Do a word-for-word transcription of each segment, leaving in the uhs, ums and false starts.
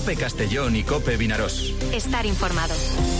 COPE Castellón y COPE Vinarós. Estar informado.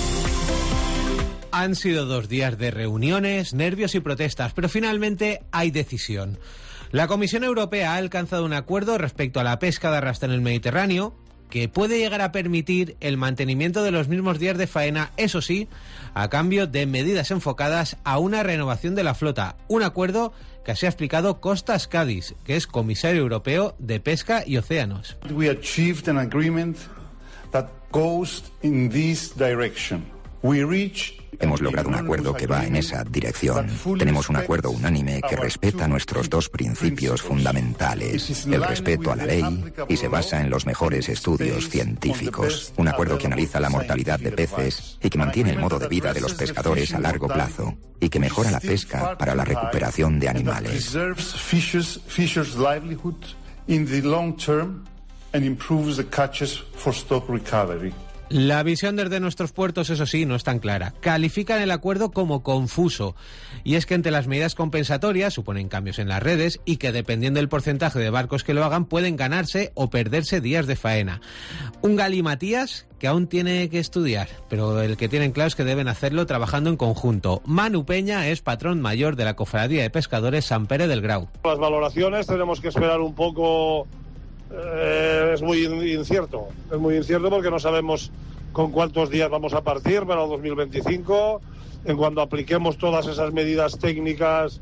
Han sido dos días de reuniones, nervios y protestas, pero finalmente hay decisión. La Comisión Europea ha alcanzado un acuerdo respecto a la pesca de arrastre en el Mediterráneo, que puede llegar a permitir el mantenimiento de los mismos días de faena, eso sí, a cambio de medidas enfocadas a una renovación de la flota. Un acuerdo que así ha explicado Costas Cádiz, que es comisario europeo de Pesca y Océanos. We achieved an agreement that goes in this direction. We reached Hemos logrado un acuerdo que va en esa dirección. Tenemos un acuerdo unánime que respeta nuestros dos principios fundamentales, el respeto a la ley y se basa en los mejores estudios científicos. Un acuerdo que analiza la mortalidad de peces y que mantiene el modo de vida de los pescadores a largo plazo y que mejora la pesca para la recuperación de animales. La visión desde nuestros puertos, eso sí, no es tan clara. Califican el acuerdo como confuso. Y es que entre las medidas compensatorias suponen cambios en las redes y que dependiendo del porcentaje de barcos que lo hagan pueden ganarse o perderse días de faena. Un galimatías que aún tiene que estudiar, pero el que tienen claro es que deben hacerlo trabajando en conjunto. Manu Peña es patrón mayor de la Cofradía de Pescadores San Pere del Grau. Las valoraciones tenemos que esperar un poco. Eh, es muy incierto, es muy incierto porque no sabemos con cuántos días vamos a partir para el dos mil veinticinco, en cuando apliquemos todas esas medidas técnicas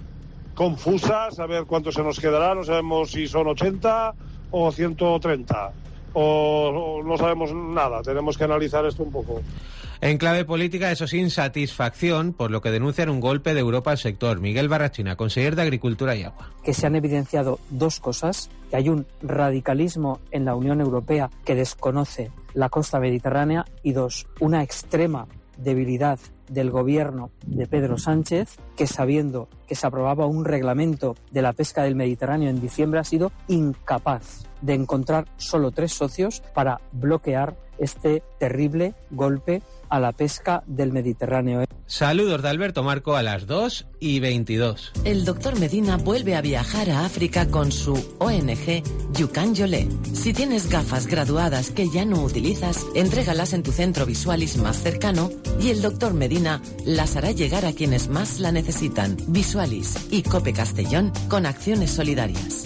confusas, a ver cuánto se nos quedará, no sabemos si son ochenta o ciento treinta, o, o no sabemos nada, tenemos que analizar esto un poco. En clave política, eso sí, insatisfacción, por lo que denuncian un golpe de Europa al sector. Miguel Barrachina, consejero de Agricultura y Agua. Que se han evidenciado dos cosas, que hay un radicalismo en la Unión Europea que desconoce la costa mediterránea y dos, una extrema debilidad del gobierno de Pedro Sánchez, que sabiendo que se aprobaba un reglamento de la pesca del Mediterráneo en diciembre ha sido incapaz de encontrar solo tres socios para bloquear este terrible golpe a la pesca del Mediterráneo. Saludos de Alberto Marco a las dos y veintidós. El doctor Medina vuelve a viajar a África con su O N G Yucan Yolé. Si tienes gafas graduadas que ya no utilizas, entrégalas en tu centro Visualis más cercano y el doctor Medina las hará llegar a quienes más la necesitan. Visualis i COPE Castellón con acciones solidarias.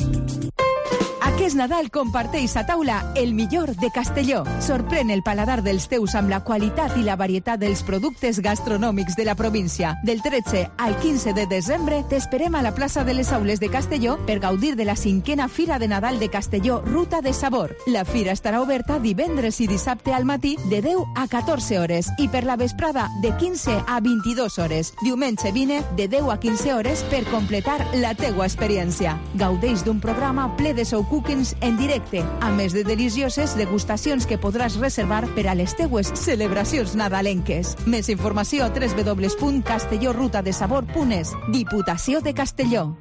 Aquest Nadal comparteix a taula el millor de Castelló. Sorprèn el paladar dels teus amb la qualitat i la varietat dels productes gastronòmics de la província. Del tretze al quinze de desembre t'esperem a la plaça de les Aules de Castelló per gaudir de la cinquena Fira de Nadal de Castelló Ruta de Sabor. La fira estarà oberta divendres i dissabte al matí de deu a catorze hores i per la vesprada de quinze a vint-i-dos hores. Diumenge vine de deu a quinze hores per completar la teua experiència. Gaudeix d'un programa ple de show cookings en directe, a més de delicioses degustacions que podràs reservar per a les teues celebracions nadalenques. Més informació a doble u doble u doble u punt castellorrutadesabor punt es. Diputació de Castelló.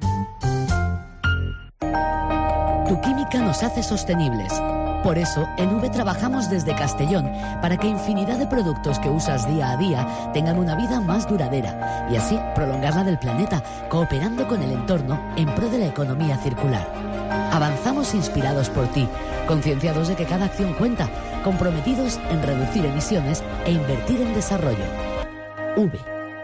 Tu química nos hace sostenibles. Por eso, en V trabajamos desde Castellón para que infinidad de productos que usas día a día tengan una vida más duradera y así prolongar la del planeta, cooperando con el entorno en pro de la economía circular. Avanzamos inspirados por ti, concienciados de que cada acción cuenta, comprometidos en reducir emisiones e invertir en desarrollo. V.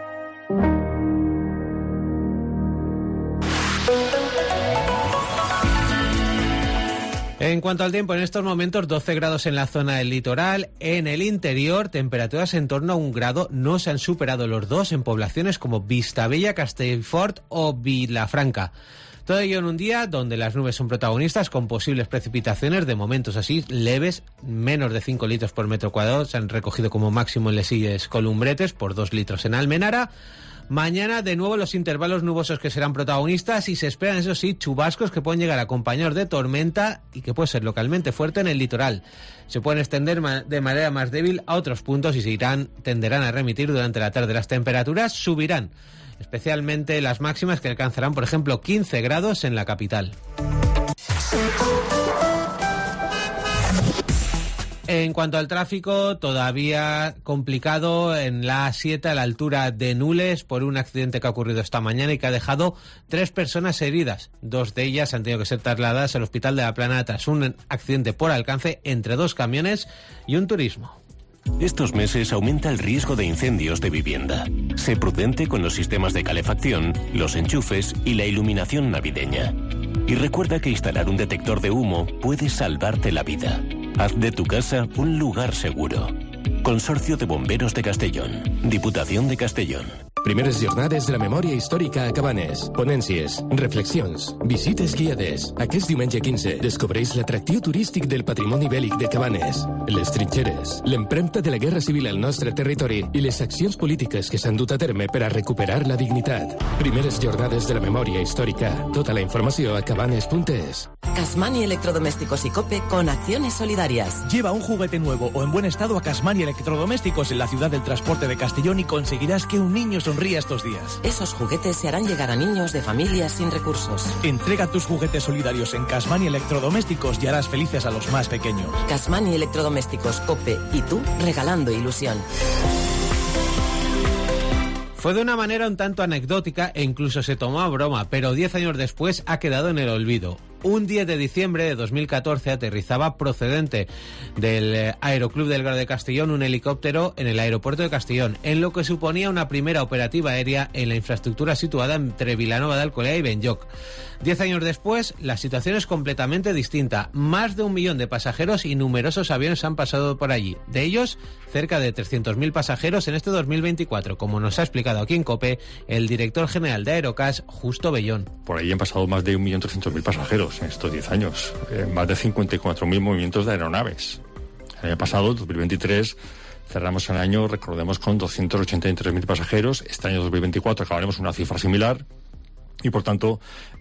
En cuanto al tiempo, en estos momentos doce grados en la zona del litoral, en el interior temperaturas en torno a un grado, no se han superado los dos en poblaciones como Vistabella, Castellfort o Vilafranca. Todo ello en un día donde las nubes son protagonistas con posibles precipitaciones de momentos así leves, menos de cinco litros por metro cuadrado, se han recogido como máximo en Les Illes Columbretes por dos litros en Almenara. Mañana de nuevo los intervalos nubosos que serán protagonistas y se esperan, eso sí, chubascos que pueden llegar acompañados de tormenta y que puede ser localmente fuerte en el litoral. Se pueden extender de manera más débil a otros puntos y se irán, tenderán a remitir durante la tarde. Las temperaturas subirán, especialmente las máximas que alcanzarán, por ejemplo, quince grados en la capital. En cuanto al tráfico, todavía complicado en la A siete a la altura de Nules por un accidente que ha ocurrido esta mañana y que ha dejado tres personas heridas. Dos de ellas han tenido que ser trasladadas al Hospital de la Plana tras un accidente por alcance entre dos camiones y un turismo. Estos meses aumenta el riesgo de incendios de vivienda. Sé prudente con los sistemas de calefacción, los enchufes y la iluminación navideña. Y recuerda que instalar un detector de humo puede salvarte la vida. Haz de tu casa un lugar seguro. Consorcio de Bomberos de Castellón. Diputación de Castellón. Primeres jornades de la memòria històrica a Cabanes. Ponències, reflexions, visites guiades. Aquest diumenge quinze descobreix l'atractiu turístic del patrimoni bèl·lic de Cabanes, les trinxeres, l'empremta de la Guerra Civil al nostre territori i les accions polítiques que s'han dut a terme per a recuperar la dignitat. Primeres jornades de la memòria històrica. Tota la informació a cabanes punto es. Casmani Electrodomésticos y Cope con acciones solidarias. Lleva un juguete nuevo o en buen estado a Casmani Electrodomésticos en la ciudad del transporte de Castellón y conseguirás que un niño sonría estos días. Esos juguetes se harán llegar a niños de familias sin recursos. Entrega tus juguetes solidarios en Casmani Electrodomésticos y harás felices a los más pequeños. Casmani Electrodomésticos, Cope y tú regalando ilusión. Fue de una manera un tanto anecdótica e incluso se tomó a broma, pero diez años después ha quedado en el olvido. Un diez de diciembre de dos mil catorce aterrizaba procedente del Aeroclub del Grado de Castellón un helicóptero en el aeropuerto de Castellón, en lo que suponía una primera operativa aérea en la infraestructura situada entre Vilanova de Alcolea y Benlloc. Diez años después, la situación es completamente distinta. Más de un millón de pasajeros y numerosos aviones han pasado por allí. De ellos, cerca de trescientos mil pasajeros en este dos mil veinticuatro, como nos ha explicado aquí en COPE el director general de Aerocas, Justo Bellón. Por ahí han pasado más de un millón trescientos mil pasajeros en estos diez años, eh, más de cincuenta y cuatro mil movimientos de aeronaves. El año pasado, dos mil veintitrés, cerramos el año, recordemos, con doscientos ochenta y tres mil pasajeros. Este año dos mil veinticuatro acabaremos una cifra similar y, por tanto,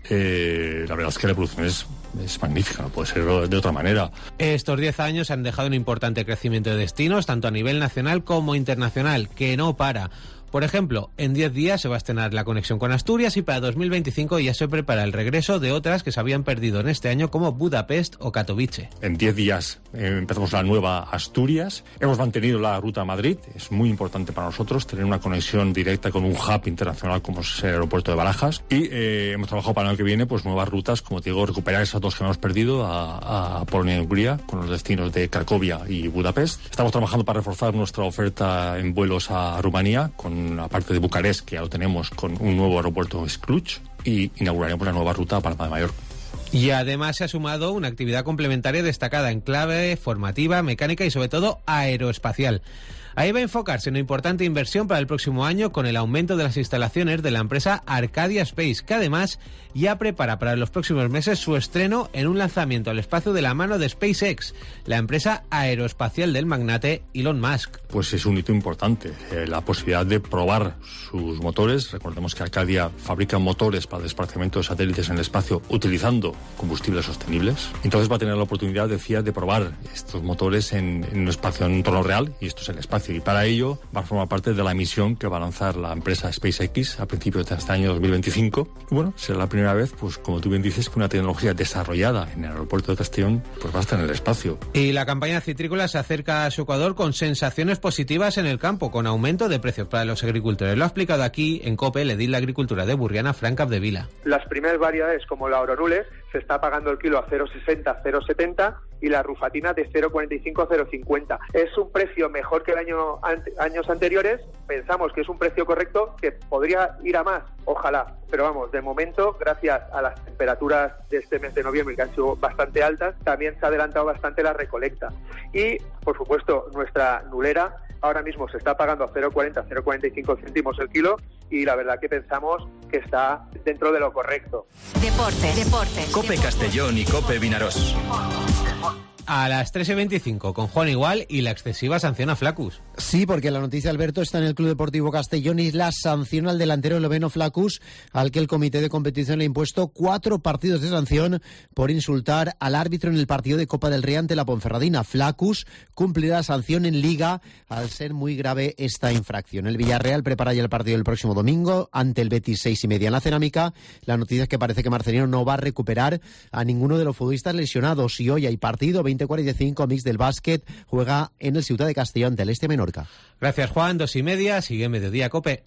eh, la verdad es que la evolución es, es magnífica, no puede ser de otra manera. Estos diez años han dejado un importante crecimiento de destinos, tanto a nivel nacional como internacional, que no para. Por ejemplo, en diez días se va a estrenar la conexión con Asturias y para dos mil veinticinco ya se prepara el regreso de otras que se habían perdido en este año como Budapest o Katowice. En diez días eh, empezamos la nueva Asturias. Hemos mantenido la ruta a Madrid. Es muy importante para nosotros tener una conexión directa con un hub internacional como es el aeropuerto de Barajas. Y eh, hemos trabajado para el año que viene pues nuevas rutas, como te digo, recuperar esas dos que hemos perdido a, a Polonia y Hungría con los destinos de Cracovia y Budapest. Estamos trabajando para reforzar nuestra oferta en vuelos a Rumanía con aparte de Bucarest, que ya lo tenemos, con un nuevo aeropuerto Cluj, y inauguraremos la nueva ruta a Palma de Mallorca. Y además se ha sumado una actividad complementaria destacada en clave formativa, mecánica y sobre todo aeroespacial. Ahí va a enfocarse una importante inversión para el próximo año con el aumento de las instalaciones de la empresa Arcadia Space, que además ya prepara para los próximos meses su estreno en un lanzamiento al espacio de la mano de SpaceX, la empresa aeroespacial del magnate Elon Musk. Pues es un hito importante, eh, la posibilidad de probar sus motores. Recordemos que Arcadia fabrica motores para desplazamiento de satélites en el espacio utilizando combustibles sostenibles. Entonces va a tener la oportunidad, decía, de probar estos motores en, en un espacio, en un entorno real, y esto es el espacio. Y para ello va a formar parte de la misión que va a lanzar la empresa SpaceX a principios de este año dos mil veinticinco. Y bueno, será la primera vez, pues como tú bien dices, que una tecnología desarrollada en el aeropuerto de Castellón pues va a estar en el espacio. Y la campaña citrícola se acerca a su Ecuador con sensaciones positivas en el campo, con aumento de precios para los agricultores. Lo ha explicado aquí en COPE el edil de Agricultura de Burriana, Fran Capdevila. Las primeras variedades, como la Oronules, se está pagando el kilo a cero coma sesenta, cero coma setenta y la rufatina de cero coma cuarenta y cinco a cero coma cincuenta. Es un precio mejor que el año ante, años anteriores. Pensamos que es un precio correcto, que podría ir a más, ojalá. Pero vamos, de momento, gracias a las temperaturas de este mes de noviembre, que han sido bastante altas, también se ha adelantado bastante la recolecta. Y, por supuesto, nuestra nulera ahora mismo se está pagando a cero coma cuarenta, cero coma cuarenta y cinco céntimos el kilo, y la verdad que pensamos que está dentro de lo correcto. Deporte, deporte. Cope Castellón y Cope Vinarós. A las tres y veinticinco con Juan Igual y la excesiva sanción a Flaccus. Sí, porque la noticia, Alberto, está en el Club Deportivo Castellón y la sanción al delantero esloveno Flaccus, al que el comité de competición le ha impuesto cuatro partidos de sanción por insultar al árbitro en el partido de Copa del Rey ante la Ponferradina. Flaccus cumplirá sanción en Liga al ser muy grave esta infracción. El Villarreal prepara ya el partido del próximo domingo ante el Betis seis y media en la Cerámica. La noticia es que parece que Marcelino no va a recuperar a ninguno de los futbolistas lesionados y hoy hay partido veinte veinte cuarenta y cinco, mix del básquet, juega en el Ciutat de Castellón del Este Menorca. Gracias, Juan. Dos y media, sigue Mediodía Cope.